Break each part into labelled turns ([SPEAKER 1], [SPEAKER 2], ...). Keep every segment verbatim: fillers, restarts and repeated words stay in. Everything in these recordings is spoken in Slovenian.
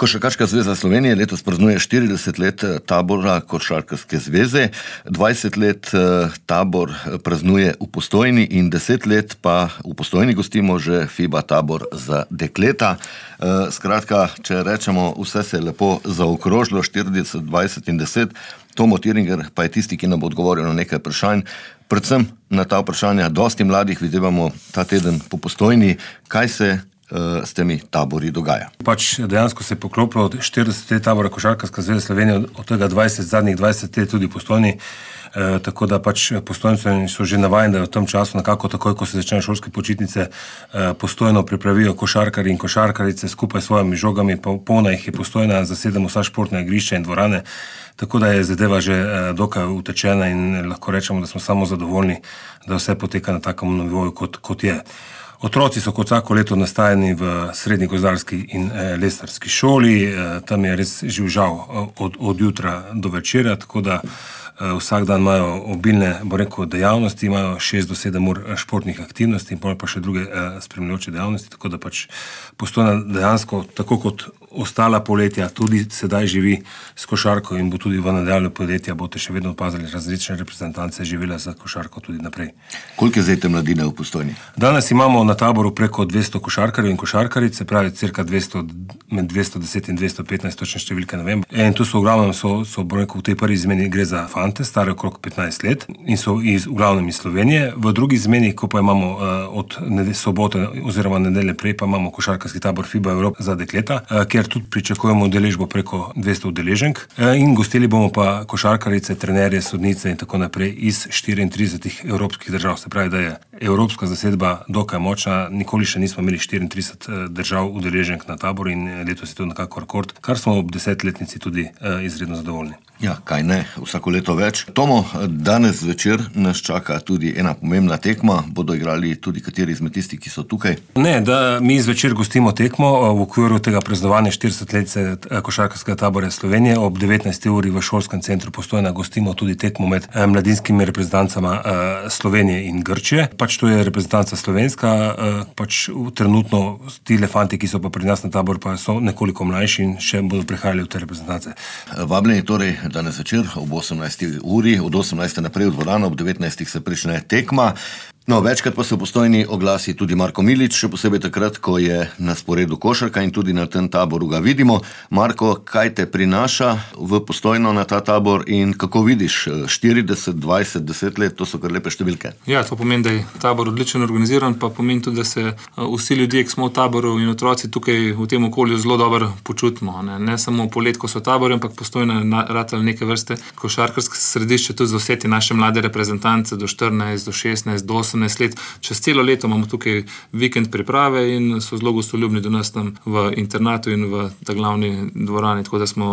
[SPEAKER 1] Košarkaška zveza Slovenije letos praznuje štirideset let tabora Košarkarske zveze, dvajset let tabor praznuje v Postojni in deset let pa v Postojni gostimo že FIBA tabor za dekleta. Skratka, če rečemo, vse se je lepo zaokrožilo, štirideset, dvajset in deset. Tomo Tiringer pa je tisti, ki nam bo odgovoril na nekaj vprašanj. Predvsem na ta vprašanja dosti mladih videvamo ta teden po Postojni. Kaj se s temi tabori dogaja?
[SPEAKER 2] Pač dejansko se je poklopilo štirideset let tabora Košarkarska zveza Slovenije, od tega dvajset, zadnjih dvajset let tudi Postojni. E, tako da pač Postojnci so že navajeni, da v tem času nekako takoj, ko se začnejo šolske počitnice, e, Postojno pripravijo košarkarji in košarkarice skupaj s svojimi žogami, pa polna jih je Postojna, zasedemo vsa športna igrišča in dvorane, tako da je zadeva že e, dokaj utečena in lahko rečemo, da smo samo zadovoljni, da vse poteka na takem nivoju, kot, kot je. Otroci so kot vsako leto nastajeni v srednji gozdarski in e, lesarski šoli, e, tam je res živžav od, od jutra do večera, tako da e, vsak dan imajo obilne, bo rekel, dejavnosti, imajo šest do sedem ur športnih aktivnosti in pa še druge e, spremljajoče dejavnosti, tako da pač Postojna dejansko, tako kot ostala poletja, tudi sedaj živi s košarko in bo tudi v nadaljevanju poletja, boste še vedno opazili različne reprezentance živele za košarko tudi naprej.
[SPEAKER 1] Koliko je zdaj te mladine v Postojni?
[SPEAKER 2] Danes imamo na taboru preko dvesto košarkarjev in košarkaric, se pravi cirka dvesto, med dvesto deset in dvesto petnajst, točne številke ne vem. In tu so v glavnem, so, so bo rekel, v tej prvi izmeni gre za fante, stare okrog petnajst let in so iz, v glavnem iz Slovenije. V drugi izmeni, ko pa imamo uh, od ned- sobote oziroma nedelje prej, pa imamo košarkarski tabor FIBA Evropa za dekleta, uh, kjer tudi pričakujemo udeležbo preko dvesto udeleženk uh, in gostili bomo pa košarkarice, trenerje, sodnice in tako naprej iz štiriintridesetih evropskih držav. Se pravi, da je evropska zasedba dokaj močna, nikoli še nismo imeli štiriintrideset držav udeleženk na taboru in letos je to nekako rekord, kar smo ob desetletnici tudi uh, izredno zadovoljni.
[SPEAKER 1] Ja, kaj ne, vsako leto več. Tomo, danes zvečer nas čaka tudi ena pomembna tekma. Bodo igrali tudi kateri izmed tistih, ki so tukaj?
[SPEAKER 2] Ne, da mi zvečer gostimo tekmo v okviru tega praznovanja štiridesetletnice Košarkarskega tabora Slovenije. Ob devetnajsti uri v šolskem centru Postojna gostimo tudi tekmo med mladinskimi reprezentancama Slovenije in Grčije. Pač to je reprezentanca slovenska, pač trenutno ti elefanti, ki so pa pri nas na tabor, pa so nekoliko mlajši in še bodo prihajali v te reprezentance.
[SPEAKER 1] Vabljeni torej danes večer ob osemnajsti uri, od osemnajste naprej v dvorano, ob devetnajstih se prične tekma. No, večkrat pa se v Postojni oglasi tudi Marko Milič, še posebej takrat, ko je na sporedu košarka in tudi na tem taboru ga vidimo. Marko, kaj te prinaša v Postojno na ta tabor in kako vidiš štirideset, dvajset, deset let, to so kar lepe številke.
[SPEAKER 3] Ja, to pomeni, da je tabor odlično organiziran, pa pomeni tudi, da se vsi ljudje, ki smo v taboru in otroci tukaj v tem okolju zelo dobro počutimo. Ne, ne samo polet, ko so tabori, ampak Postojna je ratala neke vrste košarkarske središče tudi za vse te naše mlade reprezentance do štirinajst, do šestnajst, do osemnajst let. Čez celo leto imamo tukaj vikend priprave in so zelo gostoljubni do nas tam v internatu in v ta glavni dvorani, tako da smo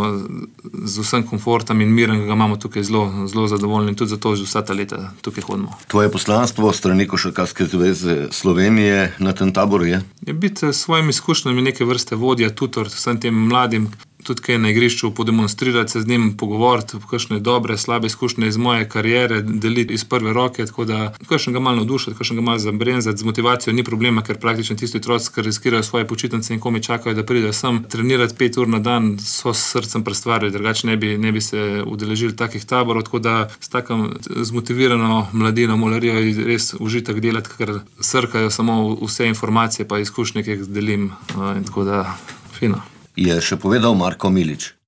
[SPEAKER 3] z vsem komfortom in mirom, ki ga imamo tukaj, zelo, zelo zadovoljni in tudi zato že vsa ta leta tukaj hodimo.
[SPEAKER 1] Tvoje poslanstvo strani Košarkarske zveze Slovenije na tem taboru je?
[SPEAKER 3] Je biti s svojimi izkušnjami neke vrste vodja, tutor vsem tem mladim, tudi kaj na igrišču podemonstrirati, se z njim pogovoriti, kakšne dobre, slabe izkušnje iz moje kariere, deliti iz prve roke, tako da kakšen ga malo navdušiti, kakšen ga malo zabrenzati, z motivacijo ni problema, ker praktično tisti otroci, ki riskirajo svoje počitnice in komi čakajo, da pridejo sem, trenirati pet ur na dan, so s srcem prestvarjali, drugače ne bi, ne bi se udeležili takih taborov, tako da s takim zmotivirano mladino molarijo je res užitek delati, ker srkajo samo vse informacije pa izkušnje, ki jih delim, in tako da fino.
[SPEAKER 1] Je še povedal Marko Milič.